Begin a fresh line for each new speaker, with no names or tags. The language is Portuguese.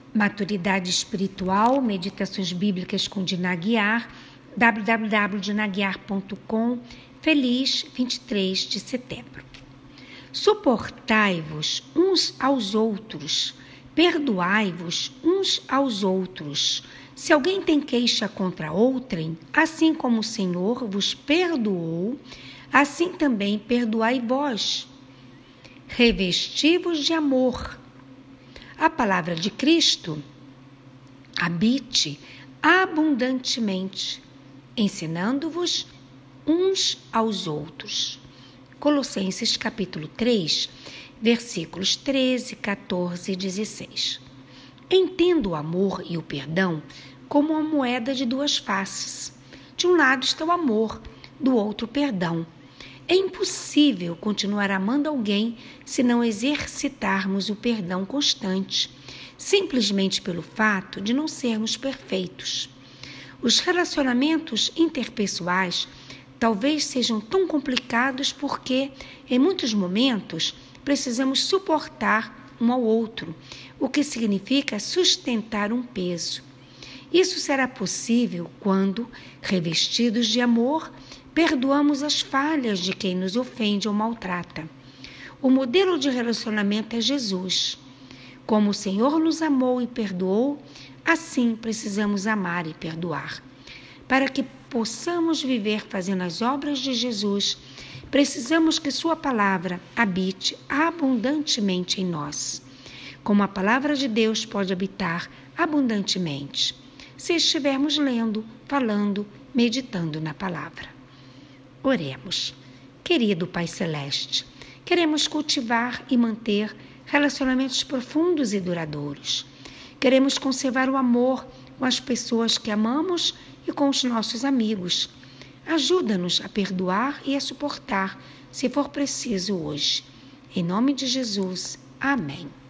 Maturidade Espiritual, Meditações Bíblicas com Dina Aguiar, www.dinaguiar.com. Feliz 23 de setembro. Suportai-vos uns aos outros, perdoai-vos uns aos outros. Se alguém tem queixa contra outrem, assim como o Senhor vos perdoou, assim também perdoai vós. Revesti-vos de amor. A palavra de Cristo habite abundantemente, ensinando-vos uns aos outros. Colossenses capítulo 3, versículos 13, 14 e 16. Entenda o amor e o perdão como uma moeda de duas faces. De um lado está o amor, do outro o perdão. É impossível continuar amando alguém se não exercitarmos o perdão constante, simplesmente pelo fato de não sermos perfeitos. Os relacionamentos interpessoais talvez sejam tão complicados porque, em muitos momentos, precisamos suportar um ao outro, o que significa sustentar um peso. Isso será possível quando, revestidos de amor, perdoamos as falhas de quem nos ofende ou maltrata. O modelo de relacionamento é Jesus. Como o Senhor nos amou e perdoou, assim precisamos amar e perdoar. Para que possamos viver fazendo as obras de Jesus, precisamos que Sua palavra habite abundantemente em nós. Como a palavra de Deus pode habitar abundantemente, se estivermos lendo, falando, meditando na palavra. Oremos. Querido Pai Celeste, queremos cultivar e manter relacionamentos profundos e duradouros. Queremos conservar o amor com as pessoas que amamos e com os nossos amigos. Ajuda-nos a perdoar e a suportar, se for preciso hoje. Em nome de Jesus. Amém.